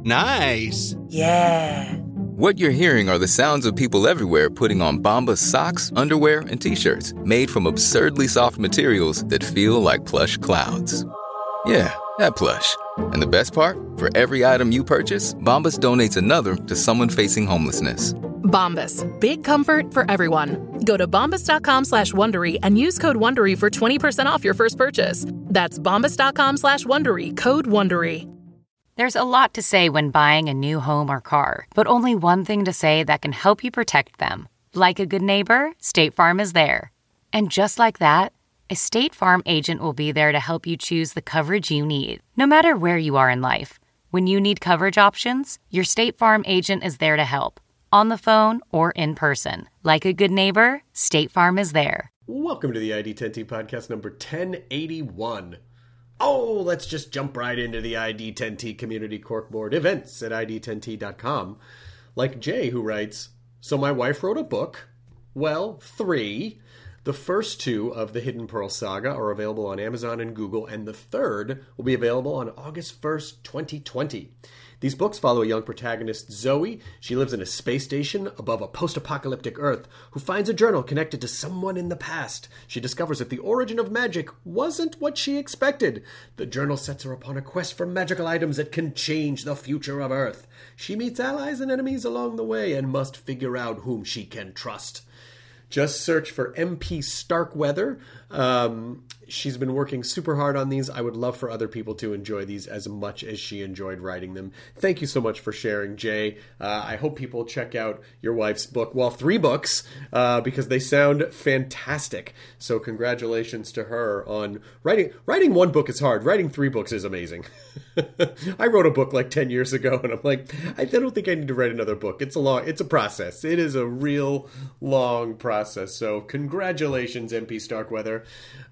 Nice. Yeah. What you're hearing are the sounds of people everywhere putting on Bombas socks, underwear, and T-shirts made from absurdly soft materials that feel like plush clouds. Yeah, that plush. And the best part? For every item you purchase, Bombas donates another to someone facing homelessness. Bombas. Big comfort for everyone. Go to bombas.com/Wondery and use code Wondery for 20% off your first purchase. That's bombas.com/Wondery, code Wondery. There's a lot to say when buying a new home or car, but only one thing to say that can help you protect them. Like a good neighbor, State Farm is there. And just like that, a State Farm agent will be there to help you choose the coverage you need, no matter where you are in life. When you need coverage options, your State Farm agent is there to help, on the phone or in person. Like a good neighbor, State Farm is there. Welcome to the ID10T podcast number 1081. Oh, let's just jump right into the ID10T community corkboard events at ID10T.com. Like Jay, who writes, so my wife wrote a book. Well, 3. The first 2 of the Hidden Pearl saga are available on Amazon and Google, and the third will be available on August 1st, 2020. These books follow a young protagonist, Zoe. She lives in a space station above a post-apocalyptic Earth, who finds a journal connected to someone in the past. She discovers that the origin of magic wasn't what she expected. The journal sets her upon a quest for magical items that can change the future of Earth. She meets allies and enemies along the way and must figure out whom she can trust. Just search for MP Starkweather. She's been working super hard on these. I would love for other people to enjoy these as much as she enjoyed writing them. Thank you so much for sharing, Jay. I hope people check out your wife's book. Well, 3 books, because they sound fantastic. So congratulations to her on writing. Writing 1 book is hard. Writing 3 books is amazing. I wrote a book like 10 years ago, and I'm like, I don't think I need to write another book. It's a process. It is a real long process. So congratulations, MP Starkweather.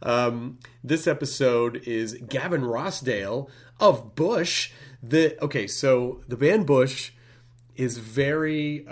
This episode is Gavin Rossdale of Bush. So the band Bush is very,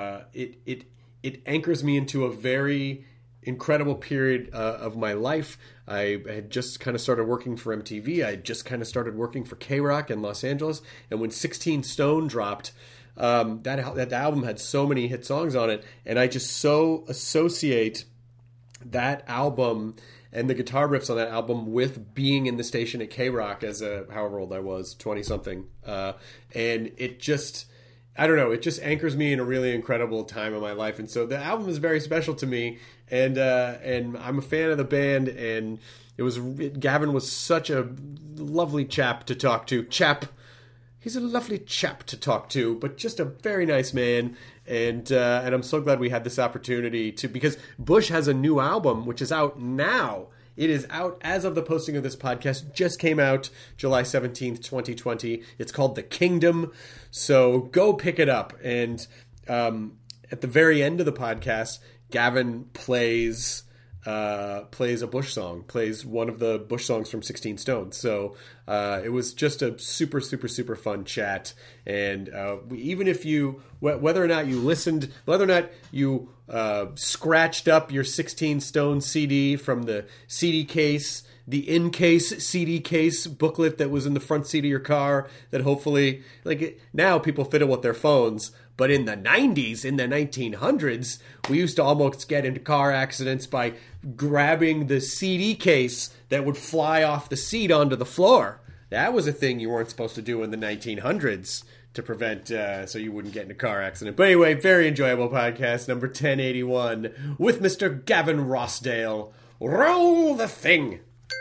it anchors me into a very incredible period of my life. I had just kind of started working for MTV. I had just kind of started working for K-Rock in Los Angeles. And when 16 Stone dropped, that album had so many hit songs on it. And I just so associate that album and the guitar riffs on that album with being in the station at K-Rock as however old I was, 20-something. And it just, I don't know, it just anchors me in a really incredible time in my life. And so the album is very special to me. And I'm a fan of the band. And Gavin was such a lovely chap to talk to. He's a lovely chap to talk to, but just a very nice man. And I'm so glad we had this opportunity because Bush has a new album, which is out now. It is out as of the posting of this podcast. Just came out July 17th, 2020. It's called The Kingdom. So go pick it up. And at the very end of the podcast, Gavin plays a Bush song, plays one of the Bush songs from 16 Stone. So it was just a super, super, super fun chat. And even if whether or not you listened, whether or not you scratched up your 16 Stone CD from the CD case, the in-case CD case booklet that was in the front seat of your car that hopefully, now people fiddle with their phones. But in the 90s, in the 1900s, we used to almost get into car accidents by grabbing the CD case that would fly off the seat onto the floor. That was a thing you weren't supposed to do in the 1900s to prevent, so you wouldn't get in a car accident. But anyway, very enjoyable podcast, number 1081, with Mr. Gavin Rossdale. Roll the thing!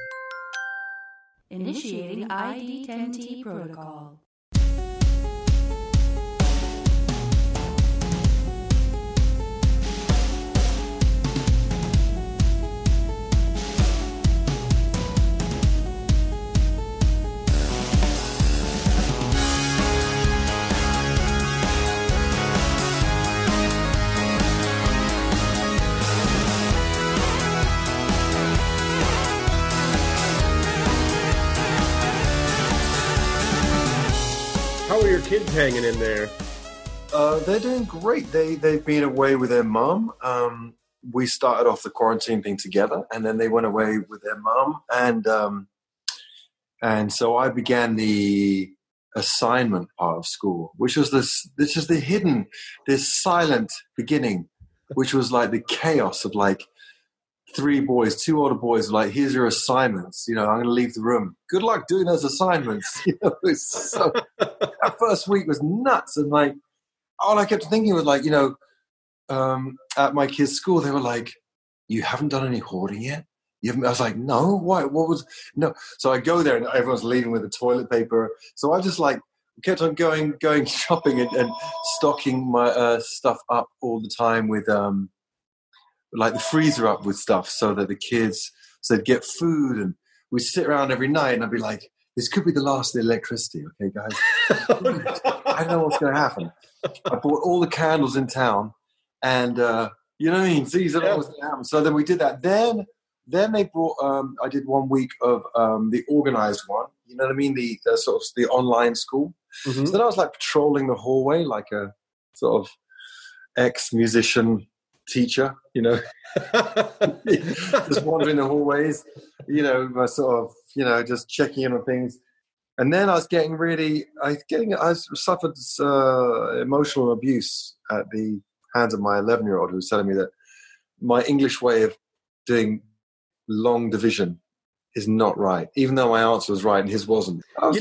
Initiating ID10T protocol. How are your kids hanging in there? They're doing great. They've been away with their mum. We started off the quarantine thing together, and then they went away with their mum, and so I began the assignment part of school, which was this is this silent beginning, which was like the chaos of like 3 boys, 2 older boys, like, here's your assignments. I'm going to leave the room. Good luck doing those assignments. So that first week was nuts. And like, all I kept thinking was like, at my kids' school, they were like, you haven't done any hoarding yet? I was like, no, why? No. So I go there and everyone's leaving with the toilet paper. So I just like kept on going shopping and stocking my stuff up all the time with like the freezer up with stuff so that the kids said get food, and we'd sit around every night and I'd be like, this could be the last of the electricity, okay, guys? I don't know what's going to happen. I bought all the candles in town, and you know what I mean? So you don't know what's going to happen. So then we did that. Then they brought, I did 1 week of the organized one, you know what I mean? The sort of the online school. Mm-hmm. So then I was like patrolling the hallway like a sort of ex-musician teacher, just wandering the hallways, my sort of, just checking in on things. And then I was getting I suffered emotional abuse at the hands of my 11-year-old, who was telling me that my English way of doing long division is not right, even though my answer was right and his wasn't.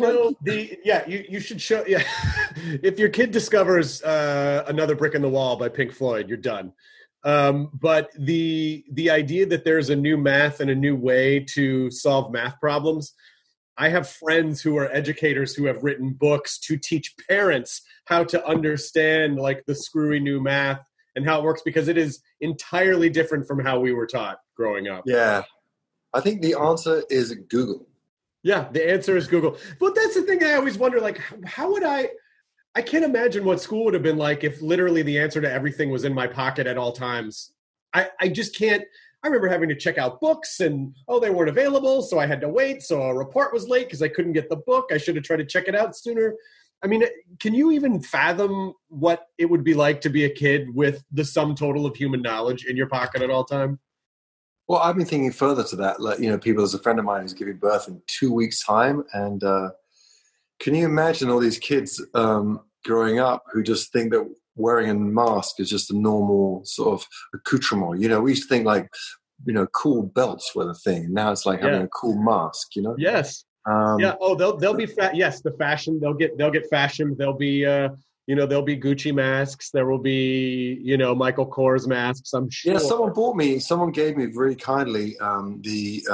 You should show. Yeah, if your kid discovers Another Brick in the Wall by Pink Floyd, you're done. But the idea that there's a new math and a new way to solve math problems. I have friends who are educators who have written books to teach parents how to understand like the screwy new math and how it works, because it is entirely different from how we were taught growing up. Yeah. I think the answer is Google. Yeah, the answer is Google. But that's the thing I always wonder, like, how would I can't imagine what school would have been like if literally the answer to everything was in my pocket at all times. I just can't. I remember having to check out books and, they weren't available, so I had to wait. So a report was late because I couldn't get the book. I should have tried to check it out sooner. I mean, can you even fathom what it would be like to be a kid with the sum total of human knowledge in your pocket at all time? Well, I've been thinking further to that. Like, there's a friend of mine who's giving birth in 2 weeks' time. And can you imagine all these kids growing up who just think that wearing a mask is just a normal sort of accoutrement? We used to think like, cool belts were the thing. Now it's like having a cool mask, Yes. They'll be fat. Yes, the fashion. They'll get fashioned. There'll be there'll be Gucci masks. There will be Michael Kors masks. I'm sure. Yeah, someone gave me very kindly the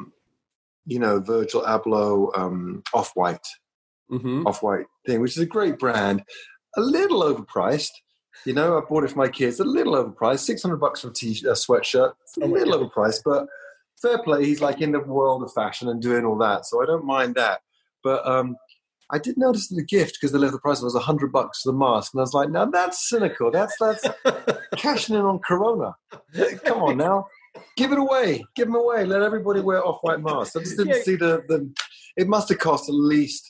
Virgil Abloh Off-White thing, which is a great brand. A little overpriced. I bought it for my kids. A little overpriced. $600 for a sweatshirt. It's a little overpriced, but fair play. He's like in the world of fashion and doing all that, so I don't mind that. But I did notice the gift, because the price was $100 for the mask, and I was like, "Now that's cynical. That's cashing in on Corona. Come on now, give it away. Give them away. Let everybody wear Off-White masks." I just didn't see the. It must have cost at least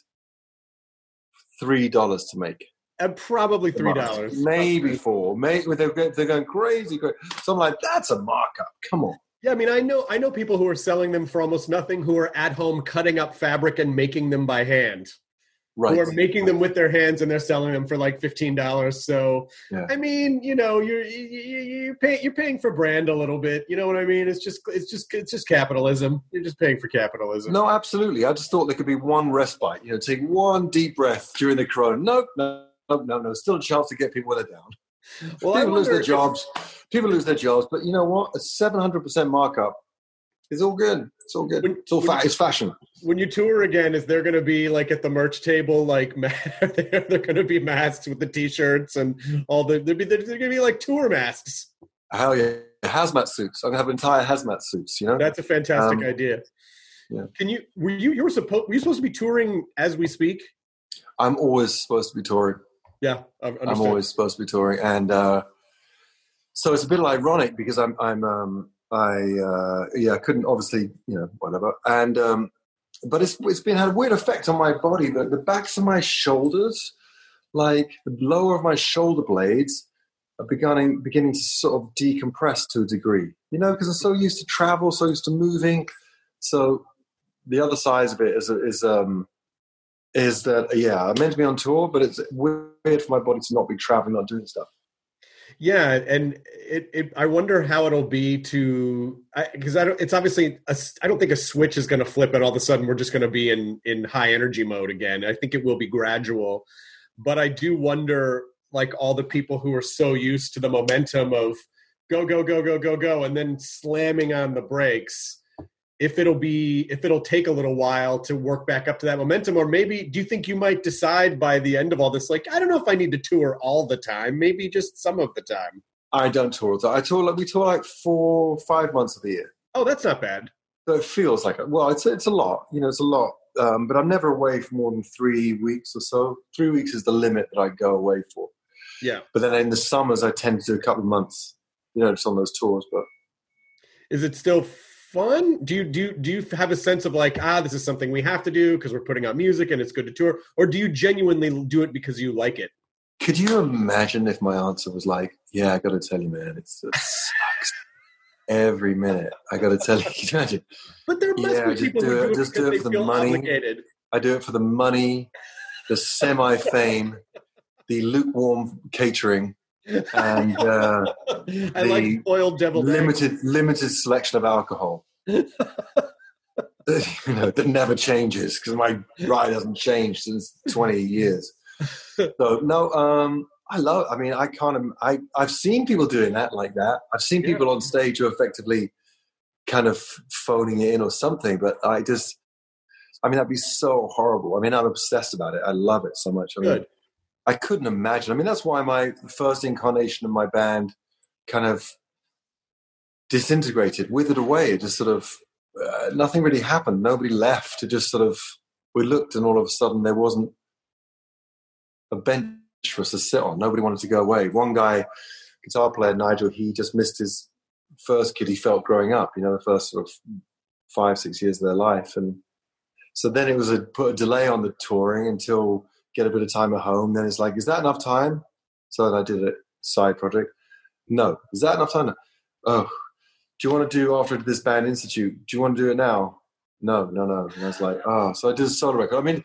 $3 to make. And probably $3, maybe $4. Maybe they're going crazy. So I'm like, that's a markup. Come on. Yeah, I mean, I know people who are selling them for almost nothing, who are at home cutting up fabric and making them by hand. Right. Who are making them with their hands, and they're selling them for like $15. So, yeah. I mean, you're paying for brand a little bit. You know what I mean? It's just capitalism. You're just paying for capitalism. No, absolutely. I just thought there could be one respite. Take one deep breath during the corona. No. Still a chance to get people where they're down. Well, people lose their jobs. People lose their jobs, but you know what? A 700% markup is all good. It's all good. It's fashion. When you tour again, is there going to be like at the merch table, like they're going to be masks with the T-shirts and all the? They're going to be like tour masks. Hell yeah, hazmat suits. I'm going to have entire hazmat suits. That's a fantastic idea. Yeah. Were you supposed to be touring as we speak? I'm always supposed to be touring. Yeah, I'm always supposed to be touring, and so it's a bit ironic because I couldn't obviously whatever, and but it's been had a weird effect on my body. The backs of my shoulders, like the lower of my shoulder blades, are beginning to sort of decompress to a degree. Because I'm so used to travel, so used to moving, so the other side of it is that, I'm meant to be on tour, but it's weird for my body to not be traveling, not doing stuff. Yeah, and I wonder how it'll be because it's obviously I don't think a switch is going to flip and all of a sudden we're just going to be in high energy mode again. I think it will be gradual, but I do wonder, like, all the people who are so used to the momentum of go go go go go go and then slamming on the brakes, if it'll take a little while to work back up to that momentum. Or maybe, do you think you might decide by the end of all this, like, I don't know if I need to tour all the time, maybe just some of the time? I don't tour. We tour like 4 or 5 months of the year. Oh, that's not bad. So it feels like it's a lot. It's a lot. But I'm never away for more than 3 weeks or so. 3 weeks is the limit that I go away for. Yeah. But then in the summers, I tend to do a couple of months, just on those tours. But is it still fun? Do you have a sense of like, this is something we have to do because we're putting out music and it's good to tour? Or do you genuinely do it because you like it? Could you imagine if my answer was like, yeah, I got to tell you, man, it sucks every minute. I got to tell you, can you imagine? But there must be people who do it because they feel obligated. I do it for the money, the semi-fame, the lukewarm catering, and I like boiled deviled limited selection of alcohol. That never changes because my ride hasn't changed since 20 years. So no, I've seen people doing that like that. I've seen people on stage who are effectively kind of phoning it in or something, but that'd be so horrible. I'm obsessed about it. I love it so much. Good. I couldn't imagine. That's why my first incarnation of my band kind of disintegrated, withered away. It just sort of, nothing really happened. Nobody left. It just sort of, we looked and all of a sudden there wasn't a bench for us to sit on. Nobody wanted to go away. One guy, guitar player, Nigel, he just missed his first kid he felt growing up, the first sort of 5-6 years of their life. And so then it was put a delay on the touring until get a bit of time at home. Then it's like, is that enough time? So then I did a side project. No. Is that enough time? Oh, do you want to do, after this band institute, do you want to do it now? No. And I was like, so I did a solo record.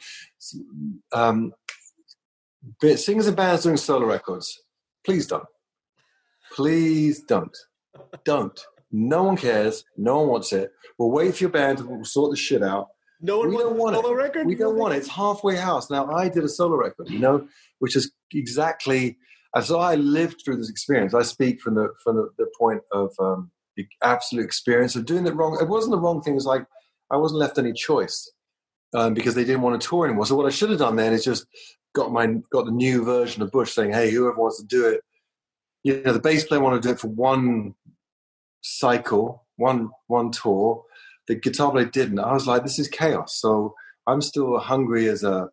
Singers and bands doing solo records, please don't. Please don't. Don't. No one cares. No one wants it. We'll wait for your band to sort the shit out. No one wants a solo record? We don't want it. It's halfway house. Now, I did a solo record, which is exactly... And so I lived through this experience. I speak from the point of the absolute experience of doing it wrong. It wasn't the wrong thing. It was like I wasn't left any choice because they didn't want to tour anymore. So what I should have done then is just got the new version of Bush saying, hey, whoever wants to do it, the bass player wanted to do it for one cycle, one tour. The guitar player didn't. I was like, this is chaos. So I'm still hungry as a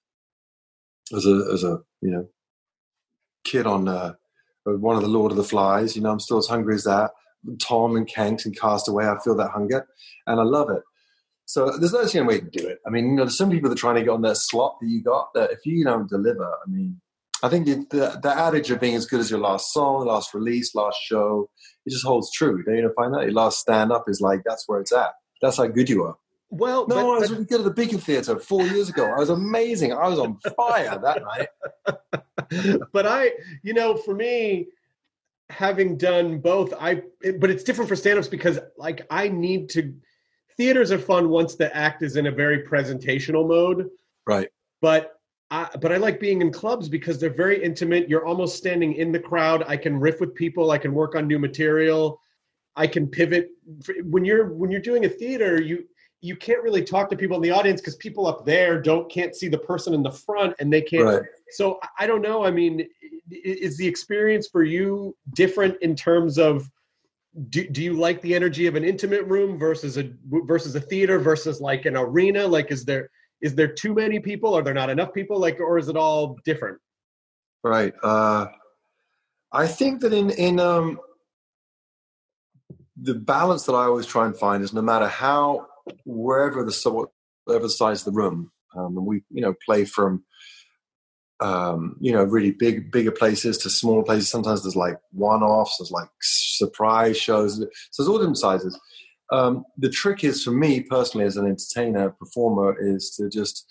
kid on one of the Lord of the Flies. I'm still as hungry as that. Tom and Kanks and Castaway, I feel that hunger, and I love it. So there's no other way to do it. There's some people that are trying to get on that slot that you got, that if you don't deliver, I think the adage of being as good as your last song, last release, last show, it just holds true. Don't you find that? Your last stand-up is like, that's where it's at. That's how good you are. Well, I was really good at the Beacon Theatre 4 years ago. I was amazing. I was on fire that night. But for me, having done both, but it's different for stand-ups because theaters are fun once the act is in a very presentational mode. Right. But I like being in clubs because they're very intimate. You're almost standing in the crowd. I can riff with people. I can work on new material. I can pivot. When you're doing a theater, you can't really talk to people in the audience because people up there can't see the person in the front and they can't. Right. So I don't know. Is the experience for you different in terms of, do you like the energy of an intimate room versus a theater versus like an arena? Like, is there too many people? Are there not enough people? Like, or is it all different? Right. I think that in the balance that I always try and find is no matter wherever the size of the room, and we play from really bigger places to smaller places. Sometimes there's like one-offs, there's like surprise shows. So there's all different sizes. The trick is, for me personally as an entertainer, performer, is to just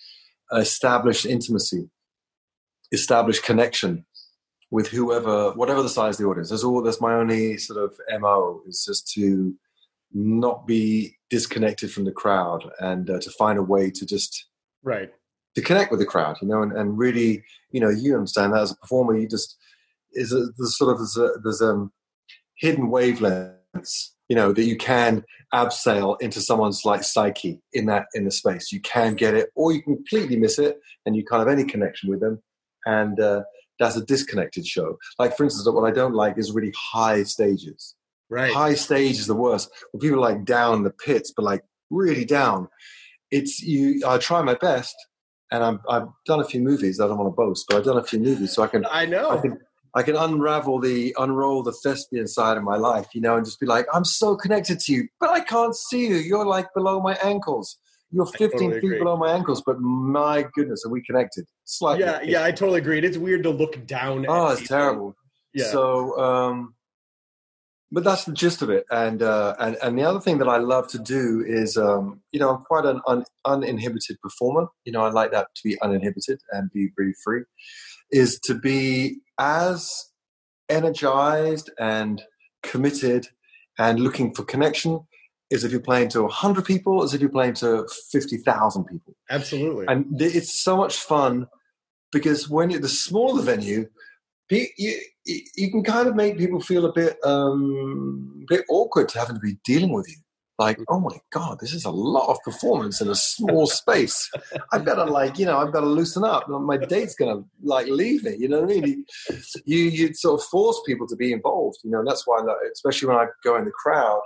establish intimacy, establish connection with whatever the size of the audience. That's my only sort of MO, is just to not be disconnected from the crowd, and to find a way to just right to connect with the crowd, and really, you understand that as a performer, you just there's hidden wavelengths, that you can abseil into someone's like psyche in the space. You can get it, or you can completely miss it, and you can't have any connection with them, and that's a disconnected show. Like, for instance, what I don't like is really high stages. Right, high stage is the worst. When people are like down in the pits, but like really down. I try my best, and I've done a few movies. I don't want to boast, but I've done a few movies, so I can unroll the thespian side of my life, and just be like, I'm so connected to you, but I can't see you. You're like below my ankles. You're 15 feet below my ankles, but my goodness, are we connected? Slightly. Yeah, I totally agree. It's weird to look down at it's people. terrible. Yeah. So, but that's the gist of it. And the other thing that I love to do is, I'm quite an uninhibited performer. I like that, to be uninhibited and be really free, is to be as energized and committed and looking for connection as if you're playing to 100 people, as if you're playing to 50,000 people. Absolutely. And it's so much fun, because when you're the smaller venue, you can kind of make people feel a bit awkward to having to be dealing with you. Like, oh my God, this is a lot of performance in a small space. I better I've got to loosen up. My date's going to leave me. You know what I mean? You sort of force people to be involved, and that's why, especially when I go in the crowd,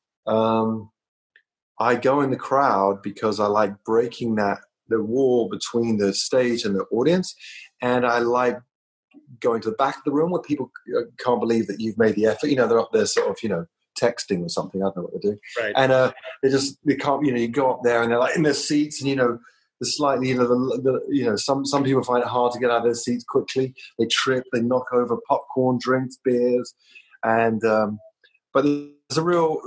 I go in the crowd because I like breaking the wall between the stage and the audience. And I like going to the back of the room where people can't believe that you've made the effort. They're up there sort of, texting or something. I don't know what they're doing. Right. And they can't, you go up there and they're like in their seats, and, the slightly, some people find it hard to get out of their seats quickly. They trip, they knock over popcorn, drinks, beers. And, but there's a real,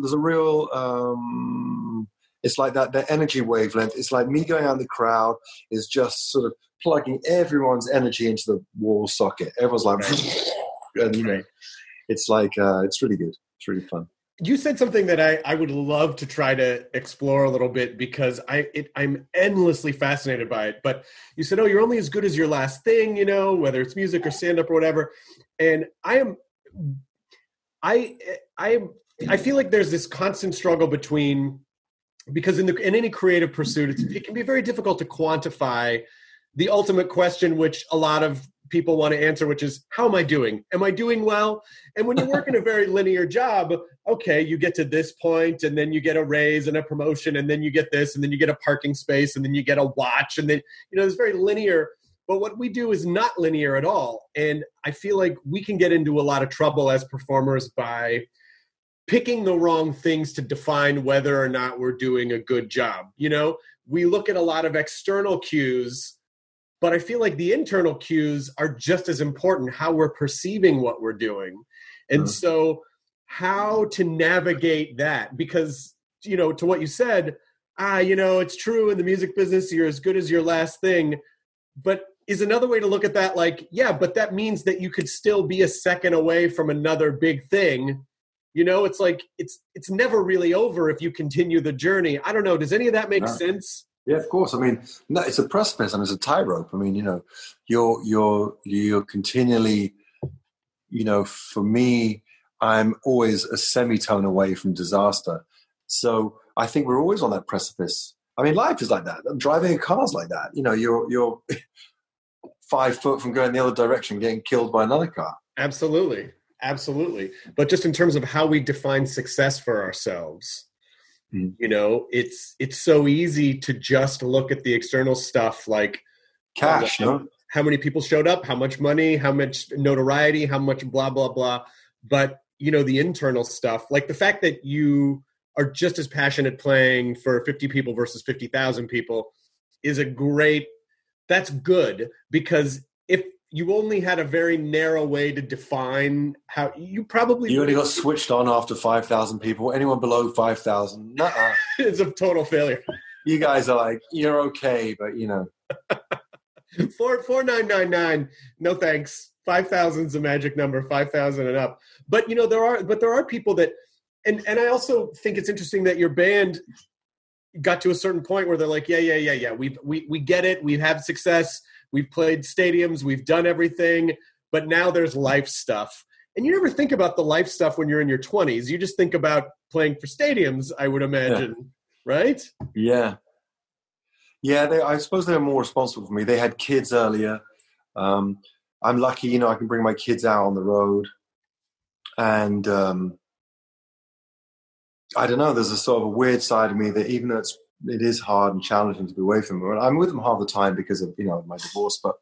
it's like that energy wavelength. It's like me going out in the crowd is just sort of plugging everyone's energy into the wall socket. Everyone's like, and, it's like, it's really good. It's really fun. You said something that I would love to try to explore a little bit, because I'm endlessly fascinated by it. But you said, you're only as good as your last thing, whether it's music or stand-up or whatever. And I feel like there's this constant struggle between, because in any creative pursuit, it can be very difficult to quantify the ultimate question, which a lot of people want to answer, which is, how am I doing? Am I doing well? And when you work in a very linear job, okay, you get to this point, and then you get a raise and a promotion, and then you get this, and then you get a parking space, and then you get a watch, and then, it's very linear. But what we do is not linear at all. And I feel like we can get into a lot of trouble as performers by picking the wrong things to define whether or not we're doing a good job. We look at a lot of external cues, but I feel like the internal cues are just as important, how we're perceiving what we're doing. And so how to navigate that, because, to what you said, it's true in the music business, you're as good as your last thing. But is another way to look at that like, yeah, but that means that you could still be a second away from another big thing. It's like, it's never really over if you continue the journey. I don't know. Does any of that make sense? Yeah, of course. I mean, no, it's a precipice and it's a tightrope. I mean, you're continually, for me, I'm always a semitone away from disaster. So I think we're always on that precipice. I mean, life is like that. Driving a car's like that. You're 5 foot from going the other direction, getting killed by another car. Absolutely. But just in terms of how we define success for ourselves, it's so easy to just look at the external stuff, like cash, how many people showed up, how much money, how much notoriety, how much blah, blah, blah. But, the internal stuff, like the fact that you are just as passionate playing for 50 people versus 50,000 people is that's good, because if you only had a very narrow way to define how you only got switched on after 5,000 people. Anyone below 5,000, nuh-uh. It's a total failure. You guys are like, you're okay, but you know. 4999. No thanks. 5,000 is a magic number. 5,000 and up. But you know, there are people that, and I also think it's interesting that your band got to a certain point where they're like, yeah. We get it. We've had success. We've played stadiums. We've done everything. But now there's life stuff. And you never think about the life stuff when you're in your 20s. You just think about playing for stadiums, I would imagine, right? Yeah. Yeah, I suppose they're more responsible for me. They had kids earlier. I'm lucky, you know, I can bring my kids out on the road. And I don't know, there's a sort of a weird side of me that even though it is hard and challenging to be away from them, I'm with them half the time because of, you know, my divorce, but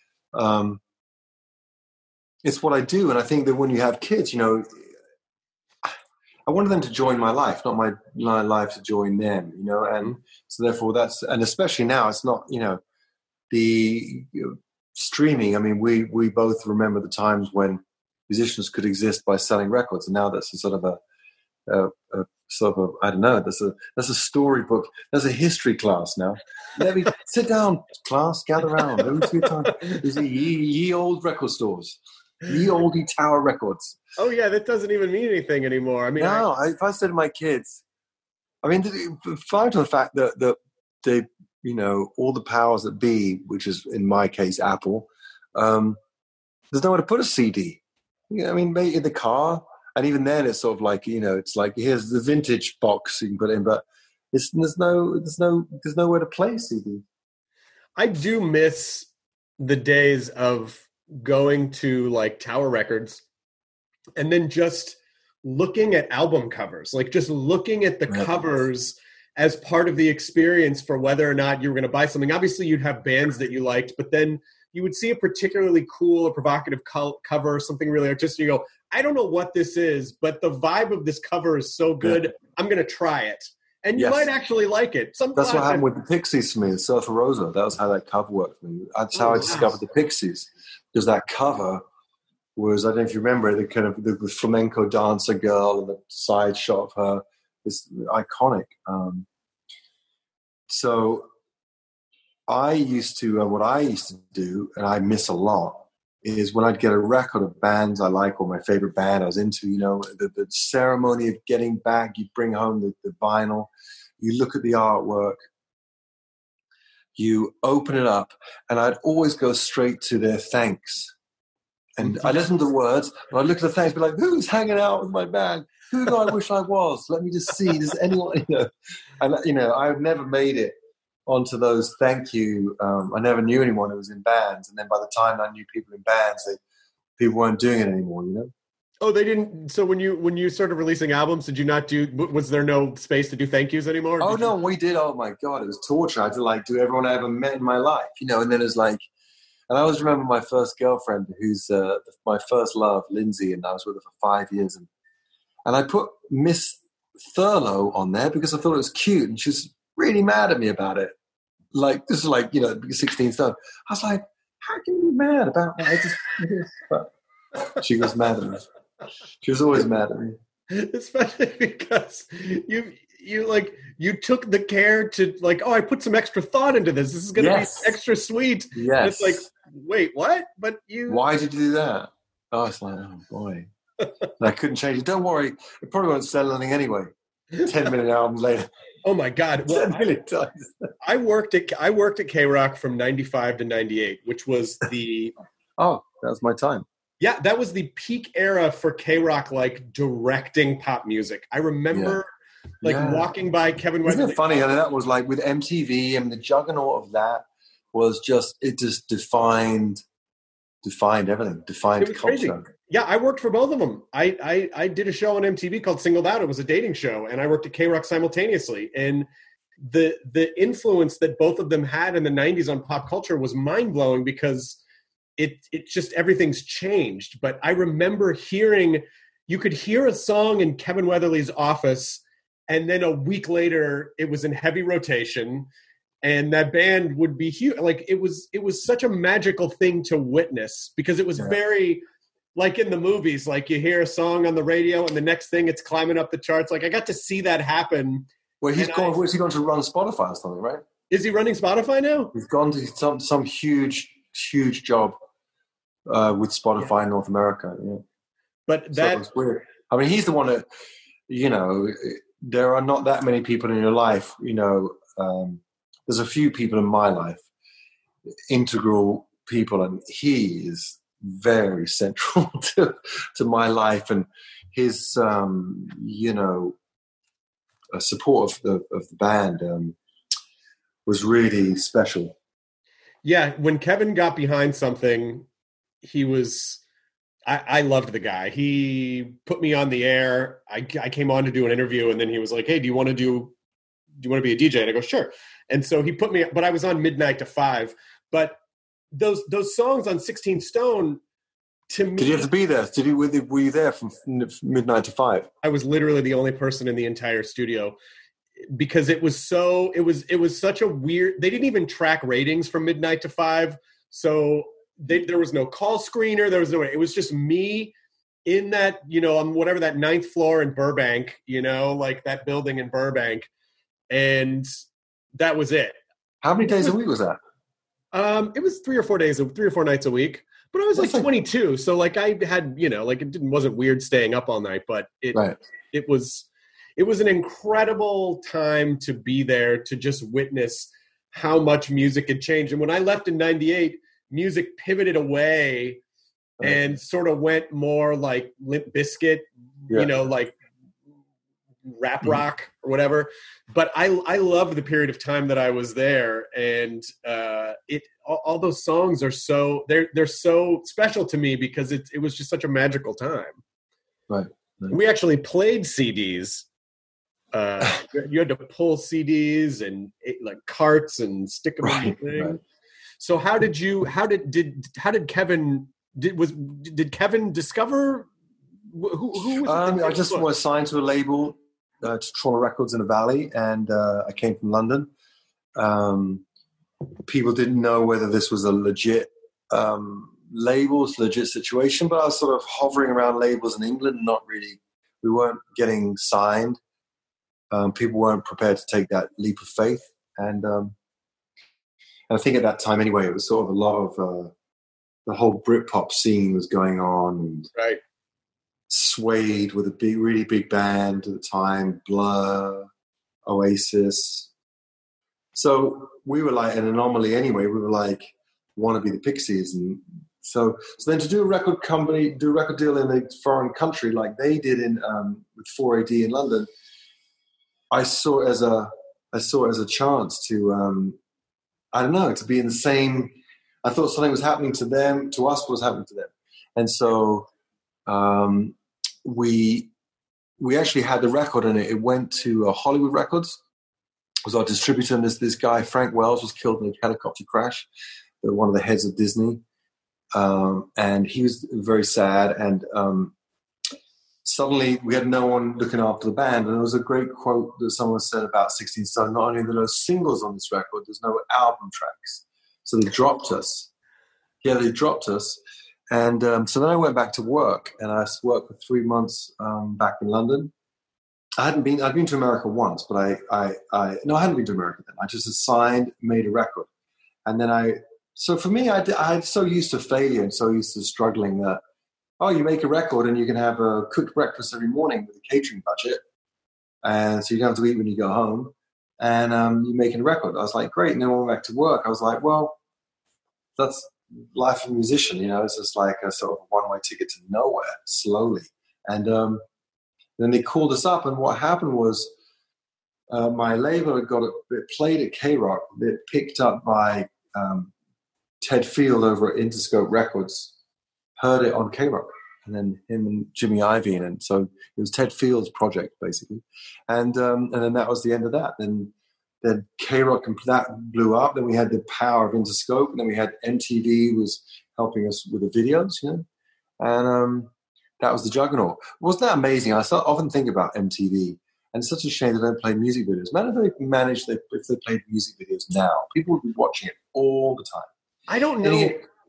it's what I do. And I think that when you have kids, you know, I wanted them to join my life, not my life to join them, you know, and so therefore and especially now it's not, you know, streaming. I mean, we both remember the times when musicians could exist by selling records, and now that's a sort of I don't know, that's a storybook, that's a history class now. Let me sit down, class, gather around. There's ye old record stores. Ye oldie Tower Records. Oh yeah, that doesn't even mean anything anymore. I mean, if I said to my kids, I mean, fine to the fact that they, you know, all the powers that be, which is in my case Apple, there's nowhere to put a CD. You know, I mean, maybe in the car, and even then, it's sort of like, you know, it's like here's the vintage box you can put in, but there's nowhere to play a CD. I do miss the days of going to like Tower Records and then just looking at album covers, like just looking at the covers as part of the experience for whether or not you were going to buy something. Obviously you'd have bands that you liked, but then you would see a particularly cool or provocative cover, something really artistic. You go, I don't know what this is, but the vibe of this cover is so good. Yeah. I'm going to try it. And you might actually like it. That's what happened with the Pixies for me, Surfer Rosa. That was how that cover worked for me. That's how I discovered the Pixies. Because that cover was, I don't know if you remember, the kind of the flamenco dancer girl and the side shot of her is iconic. So what I used to do, and I miss a lot, is when I'd get a record of bands I like or my favorite band I was into, you know, the ceremony of getting back, you bring home the vinyl, you look at the artwork, you open it up, and I'd always go straight to their thanks. And I listen to the words, and I'd look at the thanks, be like, who's hanging out with my band? Who do I wish I was? Let me just see. Does anyone, you know? And, you know, I've never made it onto those thank you. I never knew anyone who was in bands. And then by the time I knew people in bands, people weren't doing it anymore, you know? Oh, they didn't. So when you started releasing albums, did you not was there no space to do thank yous anymore? Oh, no, we did. Oh my God, it was torture. I had to like do everyone I ever met in my life, you know? And then it's like, and I always remember my first girlfriend who's my first love, Lindsay, and I was with her for 5 years. And I put Miss Thurlow on there because I thought it was cute. And she was really mad at me about it. Like, this is like, you know, 16 stone. I was like, how can you be mad about that? But she was mad at me. She was always mad at me. Especially because you took the care to like, oh, I put some extra thought into this. This is going to be extra sweet. Yes. And it's like, wait, what? But why did you do that? Oh, it's like, oh boy. I couldn't change it. Don't worry. It probably won't sell anything anyway. 10-minute album later. Oh my God! Well, 10 million times. I worked at K-Rock from 95 to 98, which was the that was my time. Yeah, that was the peak era for K-Rock, like directing pop music. I remember walking by Kevin Weatherly. Isn't it funny? I mean, that was like with MTV, and the juggernaut of that was just defined everything, defined culture. Crazy. Yeah, I worked for both of them. I did a show on MTV called Singled Out. It was a dating show, and I worked at K-Rock simultaneously. And the influence that both of them had in the 90s on pop culture was mind-blowing because it just everything's changed. But I remember you could hear a song in Kevin Weatherly's office, and then a week later it was in heavy rotation. And that band would be huge. Like it was such a magical thing to witness because it was very like in the movies, like you hear a song on the radio and the next thing it's climbing up the charts. Like I got to see that happen Well, where's he gone to run Spotify or something, right? Is he running Spotify now? He's gone to some huge job with Spotify in North America. Yeah. But So it's weird. I mean, he's the one that, there are not that many people in your life. There's a few people in my life, integral people, and he is very central to my life, and his support of the band was really special. Yeah, when Kevin got behind something, he was. I loved the guy. He put me on the air. I came on to do an interview, and then he was like, "Hey, do you want to be a DJ?" And I go, "Sure." And so he put me, but I was on Midnight to 5. But those songs on 16 Stone, to me, did you have to be there? Were you there from midnight to 5? I was literally the only person in the entire studio, because it was such a weird. They didn't even track ratings from Midnight to 5, so. There was no call screener. There was no. It was just me in that, on whatever that 9th floor in Burbank, like that building in Burbank, and that was it. How many days a week was that? It was 3 or 4 nights a week. But I was like 22, so like I had, wasn't weird staying up all night, but it was an incredible time to be there, to just witness how much music had changed. And when I left in '98. Music pivoted away and sort of went more like Limp Bizkit, like rap rock or whatever. But I loved the period of time that I was there, and all those songs are so they're so special to me because it was just such a magical time. Right. We actually played CDs. You had to pull CDs and like carts and stick them in the thing. Right. So did Kevin discover who was I just was signed to a label, to Trauma Records in the Valley, and I came from London. People didn't know whether this was a legit labels, legit situation, but I was sort of hovering around labels in England, not really. We weren't getting signed. People weren't prepared to take that leap of faith, and I think at that time anyway, it was sort of a lot of the whole Britpop scene was going on, and right. Suede with a really big band at the time, Blur, Oasis. So we were like an anomaly anyway. We were like, want to be the Pixies, and so then to do a record deal in a foreign country like they did in with 4AD in London, I saw it as a chance to. I don't know, to be in the same. I thought something was happening to them, to us, what was happening to them, and so we actually had the record, and it went to Hollywood Records. It was our distributor, and this guy Frank Wells was killed in a helicopter crash. One of the heads of Disney, and he was very sad. And suddenly, we had no one looking after the band. And there was a great quote that someone said about 16 Stone. Not only are there no singles on this record, there's no album tracks. So they dropped us. Yeah, they dropped us. And so then I went back to work, and I worked for 3 months back in London. I'd been to America once, but I hadn't been to America then. I just had signed, made a record. And then so for me, I'm so used to failure and so used to struggling that, you make a record and you can have a cooked breakfast every morning with a catering budget. And so you don't have to eat when you go home. And you're making a record. I was like, great. And then when I went back to work, I was like, well, that's life of a musician. It's just like a sort of one-way ticket to nowhere, slowly. And then they called us up. And what happened was my label had got it played at K-Rock. It picked up by Ted Field over at Interscope Records. Heard it on K-Rock, and then him and Jimmy Iovine, and so it was Ted Field's project basically, and then that was the end of that. Then K-Rock, that blew up. Then we had the power of Interscope, and then we had MTV was helping us with the videos, and that was the juggernaut. Wasn't that amazing? I often think about MTV, and it's such a shame they don't play music videos. Imagine if they managed, if they played music videos now, people would be watching it all the time. I don't know.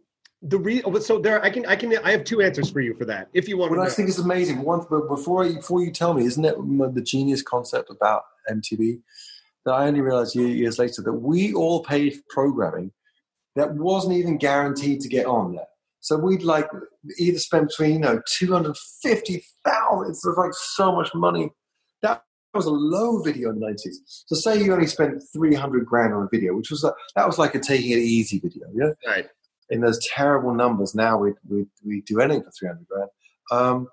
I have two answers for you for that. If you want to What know. I think is amazing, but before you tell me, isn't it the genius concept about MTV that I only realized years later that we all paid for programming that wasn't even guaranteed to get on there. So we'd like either spend between 250,000. It's like so much money. That was a low video in the 90s. So say you only spent 300 grand on a video, which was that was like a taking it easy video, yeah. Right. In those terrible numbers, now we do anything for 300 grand,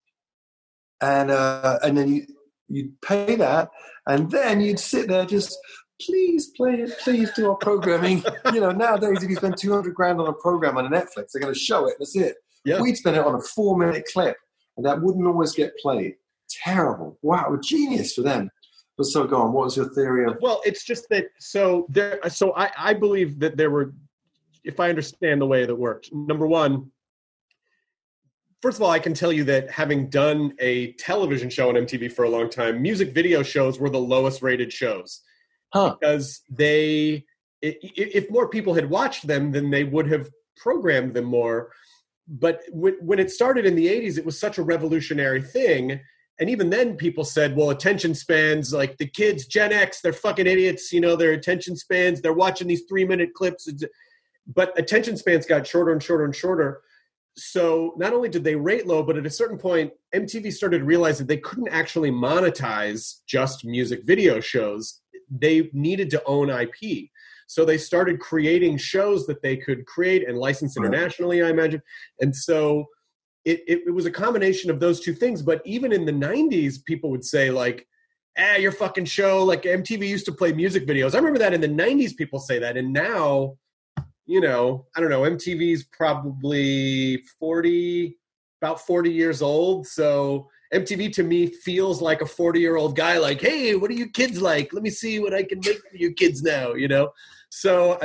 and then you'd pay that, and then you'd sit there just. Please play it. Please do our programming. Nowadays, if you spend 200 grand on a program on Netflix, they're going to show it. That's it. Yeah. We'd spend it on a 4-minute clip, and that wouldn't always get played. Terrible. Wow, genius for them. But so go on. What was your theory of? Well, it's just that. So I believe that there were, if I understand the way that worked. Number one, first of all, I can tell you that having done a television show on MTV for a long time, music video shows were the lowest rated shows. Because if more people had watched them, then they would have programmed them more. But when it started in the 80s, it was such a revolutionary thing. And even then people said, well, attention spans, like the kids, Gen X, they're fucking idiots. Their attention spans, they're watching these 3-minute clips. But attention spans got shorter and shorter and shorter. So not only did they rate low, but at a certain point, MTV started to realize that they couldn't actually monetize just music video shows. They needed to own IP. So they started creating shows that they could create and license internationally, I imagine. And so it was a combination of those two things. But even in the 90s, people would say like, your fucking show, like MTV used to play music videos. I remember that in the 90s, people say that. And now, I don't know, MTV's probably about 40 years old. So MTV to me feels like a 40-year-old guy like, hey, what are you kids like? Let me see what I can make for you kids now, So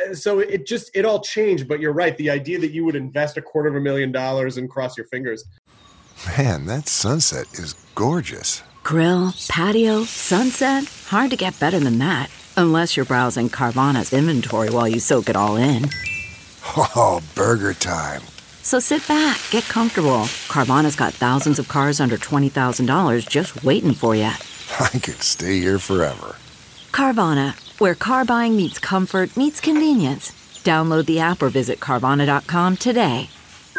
it all changed, but you're right. The idea that you would invest $250,000 and cross your fingers. Man, that sunset is gorgeous. Grill, patio, sunset. Hard to get better than that. Unless you're browsing Carvana's inventory while you soak it all in. Oh, burger time. So sit back, get comfortable. Carvana's got thousands of cars under $20,000 just waiting for you. I could stay here forever. Carvana, where car buying meets comfort meets convenience. Download the app or visit Carvana.com today.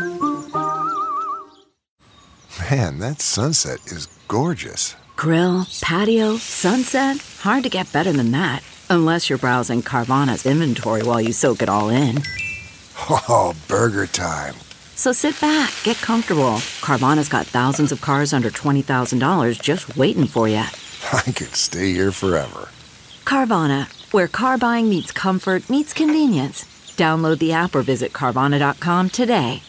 Man, that sunset is gorgeous. Grill, patio, sunset. Hard to get better than that. Unless you're browsing Carvana's inventory while you soak it all in. Oh, burger time. So sit back, get comfortable. Carvana's got thousands of cars under $20,000 just waiting for you. I could stay here forever. Carvana, where car buying meets comfort meets convenience. Download the app or visit Carvana.com today.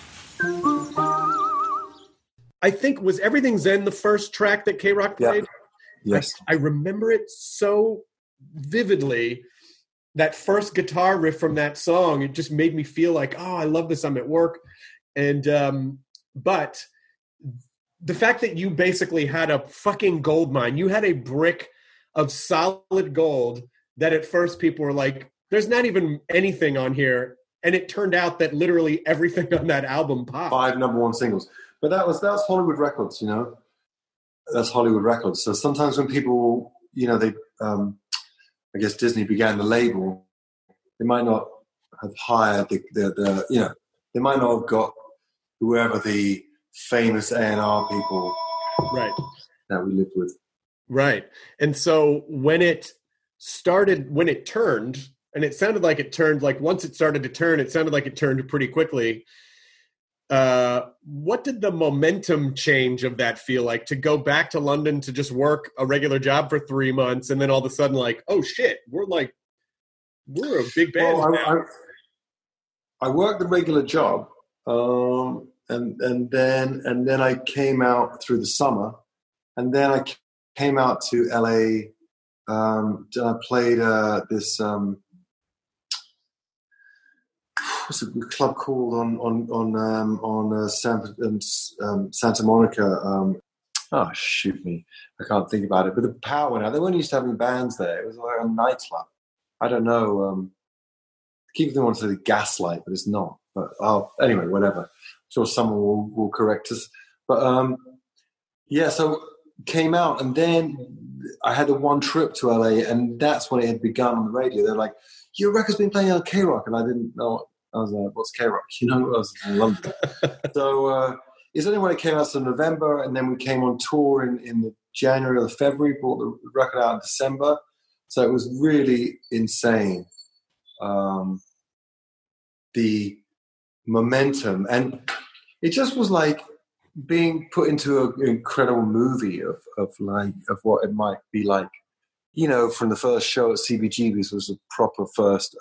I think, was Everything Zen the first track that K-Rock played? Yeah. Yes. I remember it so vividly. That first guitar riff from that song, it just made me feel like, oh, I love this. I'm at work. And but the fact that you basically had a fucking gold mine, you had a brick of solid gold that at first people were like, there's not even anything on here. And it turned out that literally everything on that album popped. 5 #1 singles. But that's Hollywood Records, That's Hollywood Records. So sometimes when people, they, I guess Disney began the label, they might not have hired the they might not have got whoever the famous A&R people right that we lived with. Right. And so when it turned, and it sounded like it turned, like once it started to turn, it sounded like it turned pretty quickly. What did the momentum change of that feel like, to go back to London to just work a regular job for 3 months and then all of a sudden like, oh shit, we're a big band now. I worked the regular job, and then I came out through the summer, and then I came out to LA. I played this what's a club called on Santa Monica. Oh shoot me, I can't think about it. But the power went out. They weren't used to having bands there. It was like a nightclub. I don't know. People don't want to say the Gaslight, but it's not. But anyway, whatever. I'm sure someone will correct us. But so came out, and then I had the one trip to LA, and that's when it had begun on the radio. They're like, "Your record's been playing on K-Rock," and I didn't know. I was like, "What's K-Rock?" You know, I was in London. So it's only when it came out in November, and then we came on tour in the January or the February. Brought the record out in December, so it was really insane. The momentum, and it just was like being put into an incredible movie of what it might be like, you know, from the first show at CBGB's was a proper first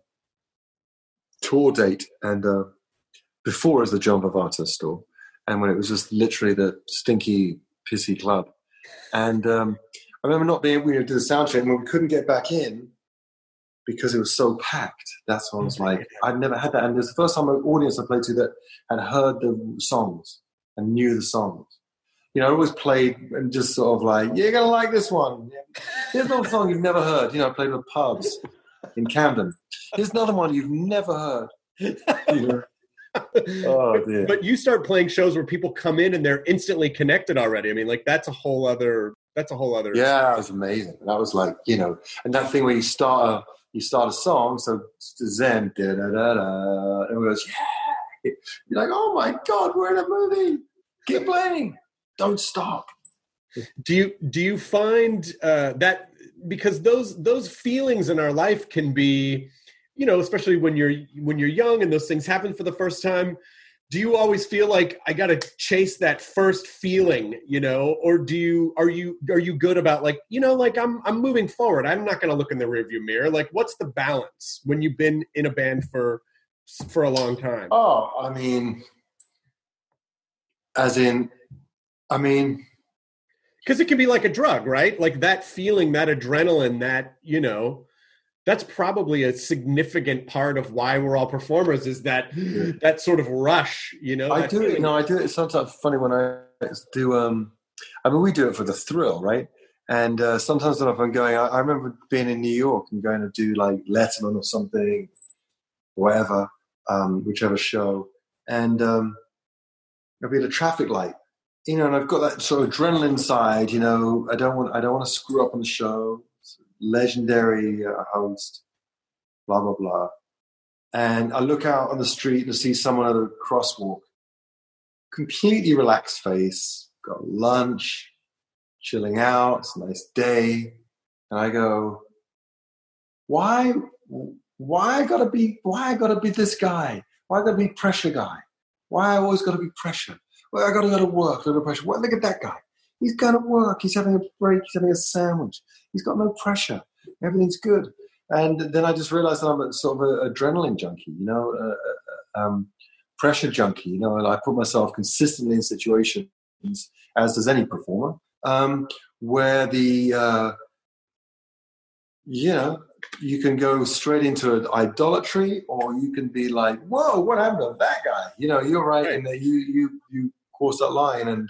tour date, and before it was the John Bavato store, and when it was just literally the stinky, pissy club. And I remember not being able to do the sound check, and when we couldn't get back in because it was so packed. That's when I was like, I'd never had that. And it was the first time an audience I played to that had heard the songs and knew the songs. You know, I always played and just sort of like, you're going to like this one. Here's another song you've never heard. You know, I played with pubs in Camden. Here's another one you've never heard. You know? Oh, dear. But you start playing shows where people come in and they're instantly connected already. I mean, like that's a whole other. Yeah, it was amazing. That was like, you know, and that thing where you start a song, so Zen, da da da da, and it goes, yeah. You're like, oh my God, we're in a movie. Keep playing. Don't stop. Do you find that because those feelings in our life can be, you know, especially when you're young and those things happen for the first time, do you always feel like I got to chase that first feeling, you know, or are you good about like, you know, like I'm moving forward. I'm not going to look in the rearview mirror. Like, what's the balance when you've been in a band for a long time? Oh, I mean, because it can be like a drug, right? Like that feeling, that adrenaline, that, you know, that's probably a significant part of why we're all performers is that that sort of rush, you know? I do it. It's sometimes funny when I do, we do it for the thrill, right? And sometimes when I'm going, I remember being in New York and going to do like Letterman or something, whatever, whichever show. And I'll be at a traffic light, you know, and I've got that sort of adrenaline side, you know, I don't want to screw up on the show. Legendary host, blah, blah, blah. And I look out on the street and see someone at a crosswalk, completely relaxed face, got lunch, chilling out, it's a nice day. And I go, why I gotta be this guy? Why I gotta be pressure guy? Why I always gotta be pressure? Well, I gotta go to work, pressure. Well, look at that guy. He's going to work. He's having a break. He's having a sandwich. He's got no pressure. Everything's good. And then I just realized that I'm a sort of an adrenaline junkie, you know, pressure junkie, you know, and I put myself consistently in situations, as does any performer, where you know, you can go straight into idolatry, or you can be like, whoa, what happened to that guy? You know, you're right. And you cross that line, and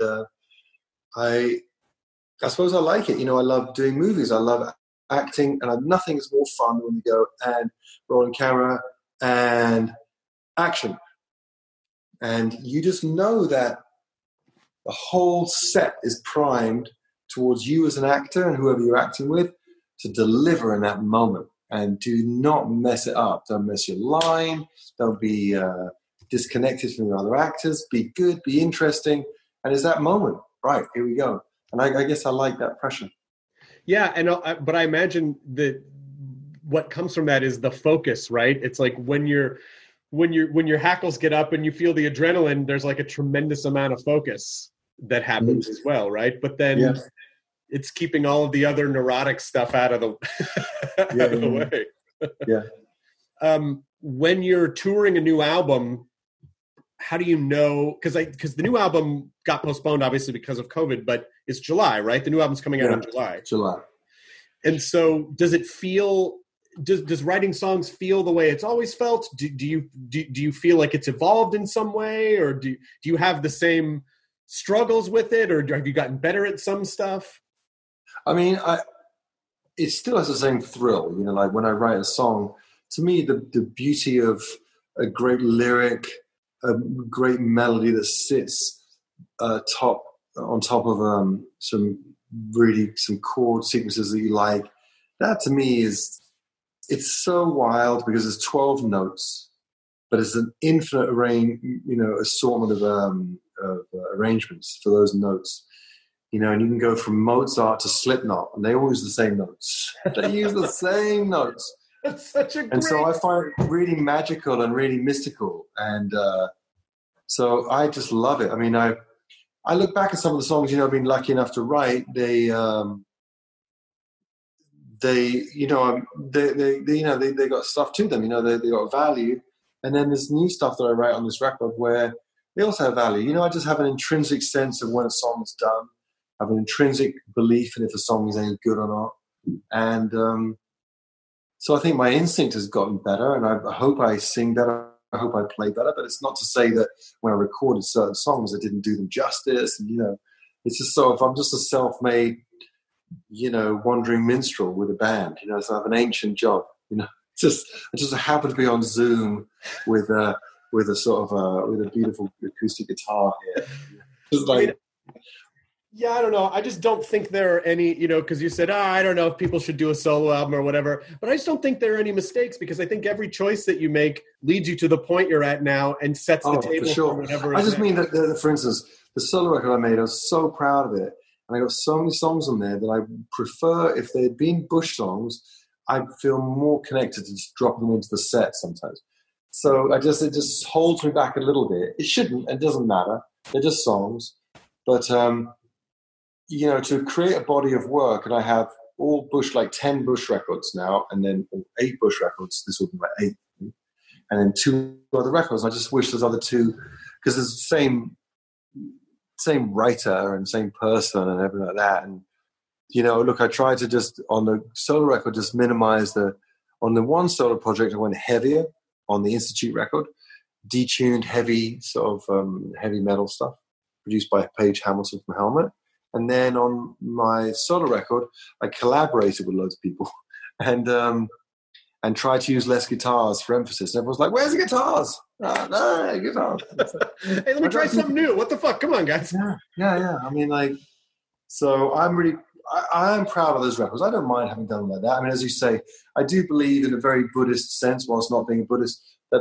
I suppose I like it. You know, I love doing movies. I love acting, and nothing is more fun when you go and rolling camera and action. And you just know that the whole set is primed towards you as an actor and whoever you're acting with to deliver in that moment. And do not mess it up. Don't mess your line. Don't be disconnected from the other actors. Be good, be interesting. And it's that moment. Right, here we go. And I guess I like that pressure. Yeah, but I imagine that what comes from that is the focus, right? It's like when your hackles get up and you feel the adrenaline, there's like a tremendous amount of focus that happens as well, right? But then it's keeping all of the other neurotic stuff out of the way. Yeah. When you're touring a new album, how do you know? Because the new album got postponed, obviously, because of COVID, but it's July, right? The new album's coming out in July. July. And so does it feel, does writing songs feel the way it's always felt? Do you feel like it's evolved in some way? Or do you have the same struggles with it? Or have you gotten better at some stuff? I mean, it still has the same thrill. You know, like when I write a song, to me, the beauty of a great lyric, a great melody that sits on top of some chord sequences that you like. That to me it's so wild because there's 12 notes, but it's an infinite assortment of arrangements for those notes. And you can go from Mozart to Slipknot, and they all use the same notes. They use the same notes. That's such a great... And so I find it really magical and really mystical. And so I just love it. I mean, I look back at some of the songs, I've been lucky enough to write. They got stuff to them. They got value. And then there's new stuff that I write on this record where they also have value. I just have an intrinsic sense of when a song is done. I have an intrinsic belief in if a song is any good or not. And so I think my instinct has gotten better, and I hope I sing better. I hope I play better. But it's not to say that when I recorded certain songs, I didn't do them justice. And, it's just so if I'm just a self-made, wandering minstrel with a band, so I have an ancient job, I just happen to be on Zoom with a sort of with a beautiful acoustic guitar here. Just like, yeah, I don't know. I just don't think there are any, because you said, I don't know if people should do a solo album or whatever. But I just don't think there are any mistakes because I think every choice that you make leads you to the point you're at now and sets the table for whatever. I just mean that, for instance, the solo record I made, I was so proud of it. And I got so many songs on there that I prefer, if they had been Bush songs, I'd feel more connected to just dropping them into the set sometimes. So it just holds me back a little bit. It shouldn't. It doesn't matter. They're just songs. But, to create a body of work, and I have all Bush, like 10 Bush records now, and then 8 Bush records. This will be my 8th. And then 2 other records. I just wish there's other 2, because there's the same writer and same person and everything like that. And, look, I tried to just, on the solo record, just minimize on the one solo project, I went heavier on the Institute record, detuned heavy, sort of heavy metal stuff, produced by Paige Hamilton from Helmet. And then on my solo record, I collaborated with loads of people and tried to use less guitars for emphasis. And everyone's like, where's the guitars? No, guitars. Hey, let me try something new. What the fuck? Come on, guys. Yeah. I mean, so I'm proud of those records. I don't mind having done them like that. I mean, as you say, I do believe in a very Buddhist sense, whilst not being a Buddhist, that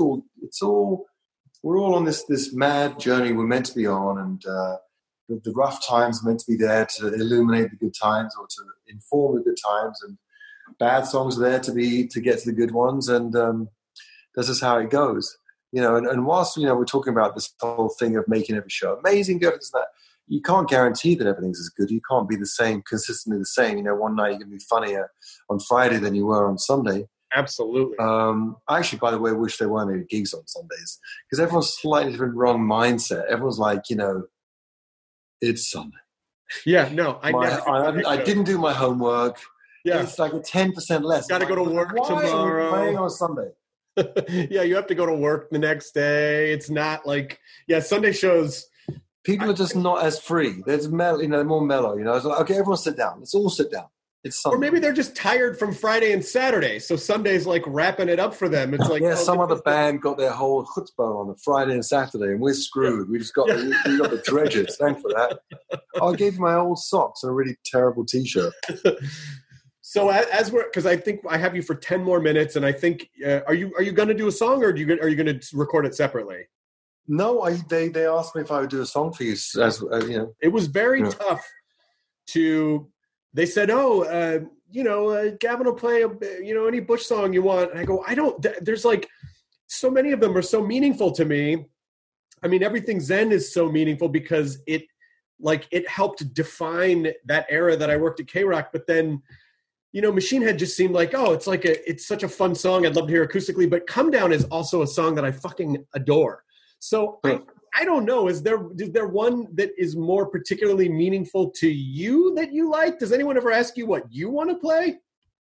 we're all on this mad journey we're meant to be on, and the rough times are meant to be there to illuminate the good times or to inform the good times, and bad songs are there to get to the good ones, and that's just how it goes. And whilst we're talking about this whole thing of making every show amazing, good, and that, you can't guarantee that everything's as good. You can't be the same, consistently the same. One night you're going to be funnier on Friday than you were on Sunday. Absolutely. I actually, by the way, wish there weren't any gigs on Sundays, because everyone's slightly different, wrong mindset. Everyone's like, it's Sunday. Yeah, no, I didn't do my homework. Yeah, it's like a 10% less. Got to go to work tomorrow. Are you playing on Sunday? Yeah, you have to go to work the next day. It's not like, Sunday shows. People are just not as free. There's they're more mellow. It's like, okay, everyone sit down. Let's all sit down. It's Sunday. Or maybe they're just tired from Friday and Saturday, so Sunday's like wrapping it up for them. It's like some other band got their whole chutzpah on a Friday and Saturday, and we're screwed. Yeah. We just got we got the dredges. Thanks for that. I gave you my old socks and a really terrible T-shirt. So as we're, because I think I have you for 10 more minutes, and I think are you going to do a song, or are you going to record it separately? No, they asked me if I would do a song for you. It was very tough to. They said, Gavin will play any Bush song you want. And I go, I don't. There's like so many of them are so meaningful to me. I mean, everything Zen is so meaningful because it helped define that era that I worked at K-Rock. But then, Machine Head just seemed like, it's such a fun song. I'd love to hear acoustically. But Come Down is also a song that I fucking adore. So I don't know. Is there one that is more particularly meaningful to you that you like? Does anyone ever ask you what you want to play?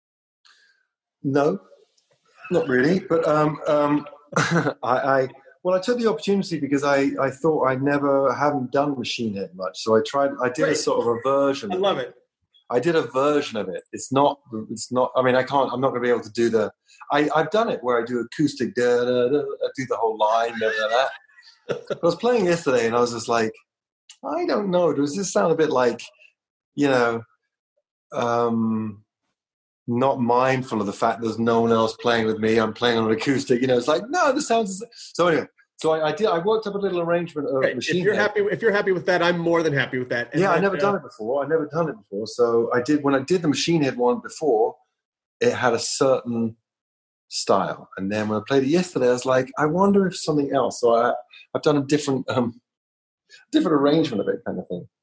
No, not really. But I took the opportunity because I thought I hadn't done Machine Head much. So I did a sort of a version. I love it. I did a version of it. It's not, I mean, I'm not going to be able to do I've done it where I do acoustic, I do the whole line, that. I was playing yesterday and I was just like, I don't know. Does this sound a bit like, not mindful of the fact there's no one else playing with me? I'm playing on an acoustic. It's like, no, this sounds... So anyway, I worked up a little arrangement of Machine Head. If you're happy with that, I'm more than happy with that. And I've never done it before. So when I did the Machine Head one before, it had a certain style. And then when I played it yesterday, I was like, I wonder if something else. So I've done a different arrangement of it, kind of thing.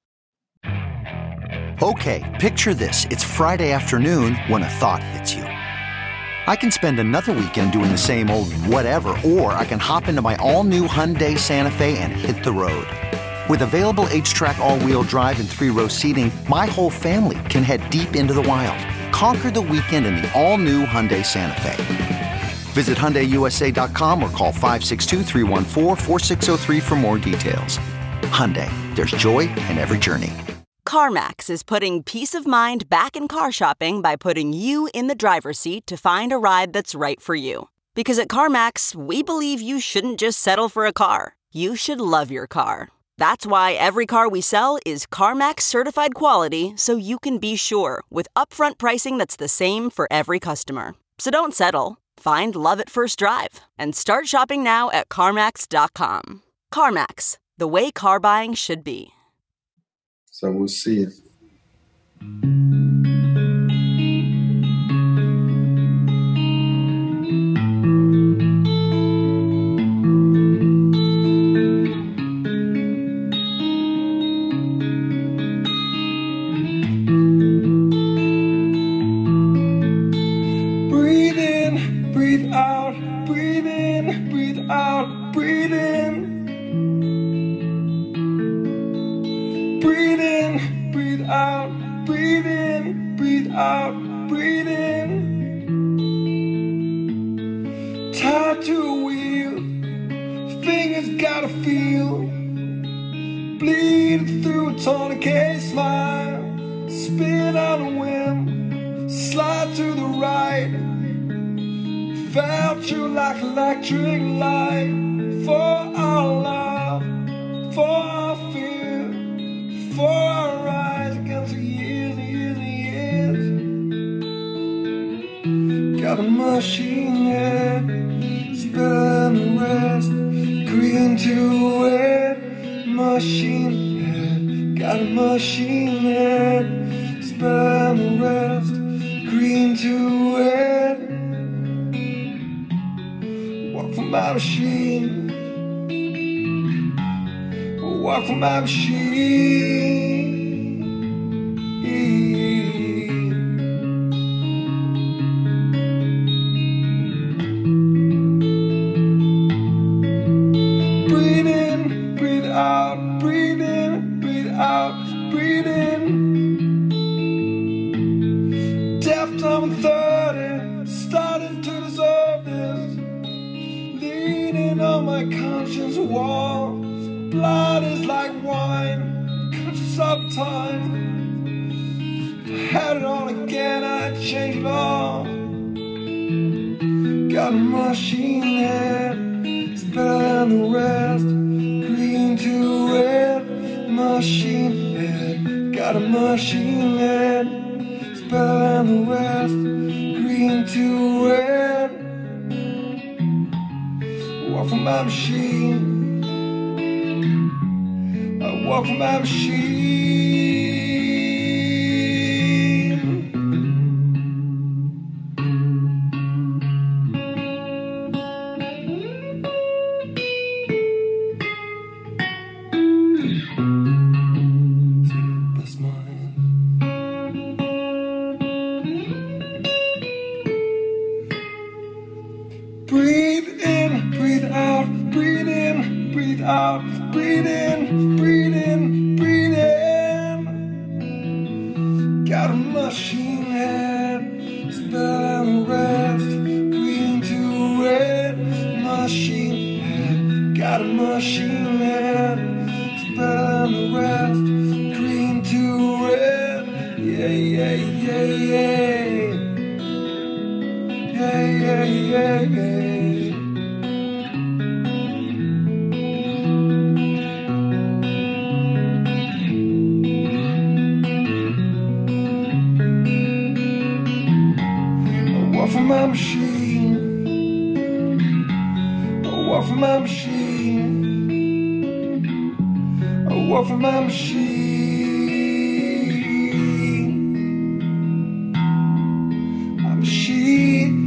Okay, picture this. It's Friday afternoon when a thought hits you. I can spend another weekend doing the same old whatever, or I can hop into my all-new Hyundai Santa Fe and hit the road. With available H-Track all-wheel drive and 3-row seating, my whole family can head deep into the wild. Conquer the weekend in the all-new Hyundai Santa Fe. Visit HyundaiUSA.com or call 562-314-4603 for more details. Hyundai, there's joy in every journey. CarMax is putting peace of mind back in car shopping by putting you in the driver's seat to find a ride that's right for you. Because at CarMax, we believe you shouldn't just settle for a car. You should love your car. That's why every car we sell is CarMax certified quality, so you can be sure with upfront pricing that's the same for every customer. So don't settle. Find love at first drive and start shopping now at CarMax.com. CarMax, the way car buying should be. So we'll see. Breathe in, breathe out, breathe in, breathe out, breathe in. Breathe in, breathe out, breathe in, breathe out, breathe in. Tied to a wheel, fingers gotta feel. Bleed through a tourniquet smile. Spin on a whim, slide to the right. Felt you like electric light. For our love, for our fear, for our rise against the years and years and years. Got a machine head, it's better than the rest. Green to red, machine head. Got a machine head, it's better than the rest. Green to red. Walk for my machine. Walk for my machine. Breathe in, breathe out, breathe in, breathe out, breathe in. Deft number 30, starting to deserve this. Leaning on my conscience wall. Blood is like wine, conscious of time. If I had it all again, I'd change it all. Got a machine head, it's better than the rest. Green to red, machine head. Got a machine head, it's better than the rest. Green to red. Walk for my machine. I walk for my machine. That's mine. Breathe in, breathe out, breathe in, breathe out, breathe in, breathe in, breathe in. Got a machine head, it's better than the rest. Green to red, machine head. Got a machine head, it's better than the rest. Green to red, yeah, yeah, yeah, yeah. Yeah, yeah, yeah, yeah. I walk for my machine. I walk for my machine. I walk for my machine. My machine.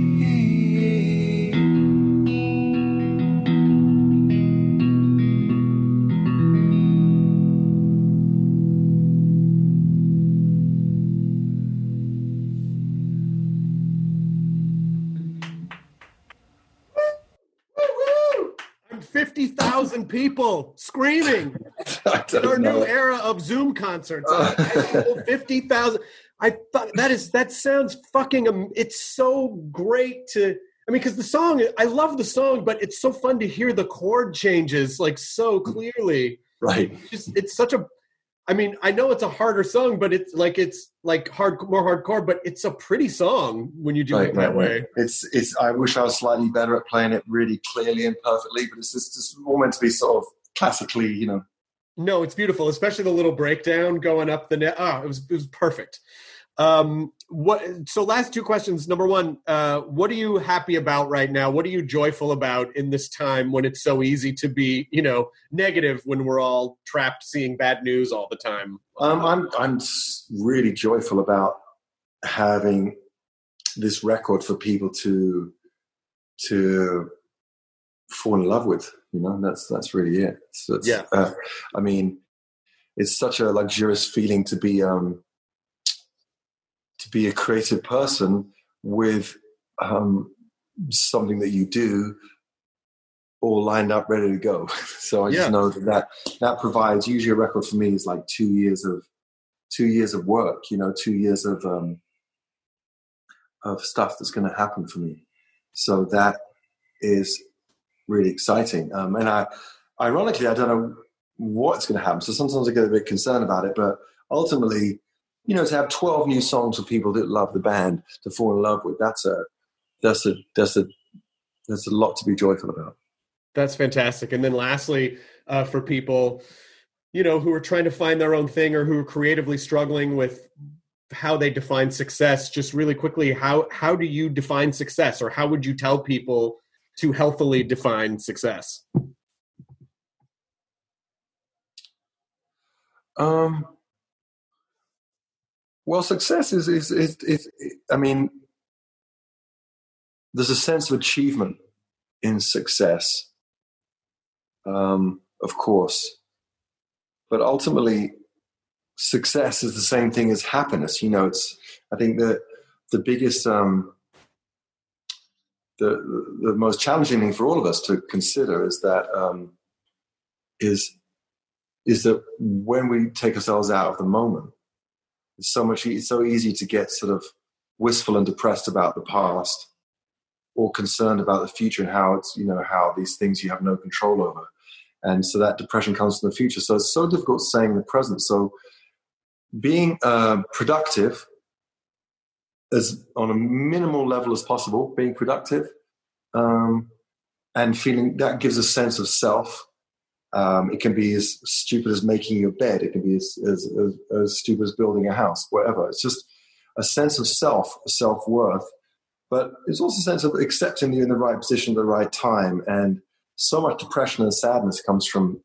I'm 50,000 people screaming in our new era of Zoom concerts. 50,000. I thought that sounds fucking. It's so great to. I mean, because the song, I love the song, but it's so fun to hear the chord changes like so clearly. Right. It's such a. I mean, I know it's a harder song, but it's like more hardcore, but it's a pretty song when you do it that way. It's. I wish I was slightly better at playing it really clearly and perfectly, but it's just all meant to be sort of classically, you know. No, it's beautiful, especially the little breakdown going up the net. It was perfect. So last two questions. Number one, what are you happy about right now? What are you joyful about in this time when it's so easy to be, negative when we're all trapped seeing bad news all the time? I'm really joyful about having this record for people to fall in love with. That's really it. Yeah. I mean, it's such a luxurious feeling to be a creative person with something that you do all lined up, ready to go. So I just know that provides. Usually, a record for me is like 2 years of work. 2 years of stuff that's going to happen for me. So that is really exciting. And ironically, I don't know what's going to happen. So sometimes I get a bit concerned about it, but ultimately, to have 12 new songs for people that love the band to fall in love with, that's a lot to be joyful about. That's fantastic. And then lastly, for people, who are trying to find their own thing or who are creatively struggling with how they define success, just really quickly, how do you define success, or how would you tell people to healthily define success? Well, success is I mean, there's a sense of achievement in success, of course, but ultimately, success is the same thing as happiness. I think that the biggest, the most challenging thing for all of us to consider is that when we take ourselves out of the moment, it's so easy to get sort of wistful and depressed about the past, or concerned about the future and how it's, how these things you have no control over. And so that depression comes from the future. So it's so difficult staying in the present. So being productive, as on a minimal level as possible, being productive, and feeling that gives a sense of self. It can be as stupid as making your bed. It can be as stupid as building a house, whatever. It's just a sense of self-worth. But it's also a sense of accepting you're in the right position at the right time. And so much depression and sadness comes from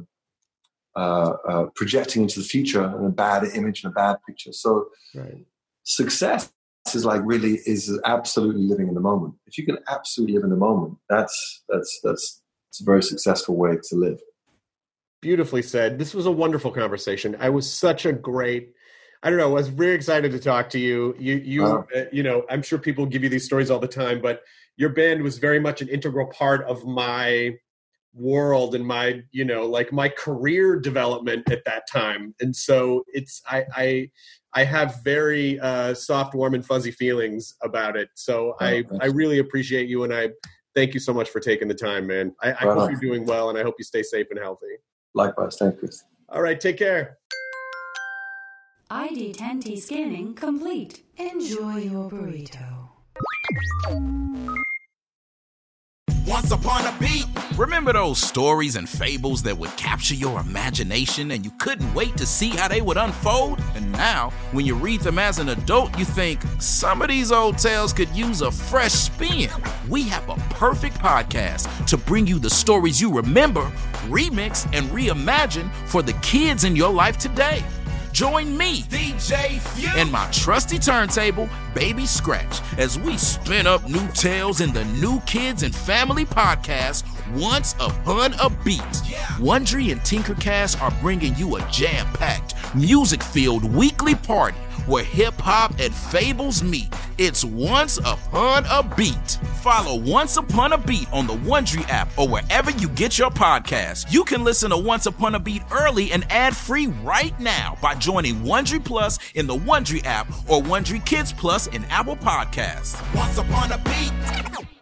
projecting into the future and a bad image and a bad picture. So success is absolutely living in the moment. If you can absolutely live in the moment, that's a very successful way to live. Beautifully said. This was a wonderful conversation. I was such a great, I was very excited to talk to you. I'm sure people give you these stories all the time, but your band was very much an integral part of my world and my, my career development at that time. And so I have very soft, warm, and fuzzy feelings about it. So I really appreciate you, and I thank you so much for taking the time, man. I hope you're doing well, and I hope you stay safe and healthy. Likewise. Thank you. All right. Take care. ID10T scanning complete. Enjoy your burrito. Once upon a beat. Remember those stories and fables that would capture your imagination and you couldn't wait to see how they would unfold? And now, when you read them as an adult, you think, some of these old tales could use a fresh spin. We have a perfect podcast to bring you the stories you remember, remix, and reimagine for the kids in your life today. Join me, DJ Few, and my trusty turntable, Baby Scratch, as we spin up new tales in the New Kids and Family podcast, Once Upon a Beat. Wondery and Tinkercast are bringing you a jam-packed, music-filled weekly party where hip-hop and fables meet. It's Once Upon a Beat. Follow Once Upon a Beat on the Wondery app or wherever you get your podcasts. You can listen to Once Upon a Beat early and ad-free right now by joining Wondery Plus in the Wondery app or Wondery Kids Plus in Apple Podcasts. Once Upon a Beat.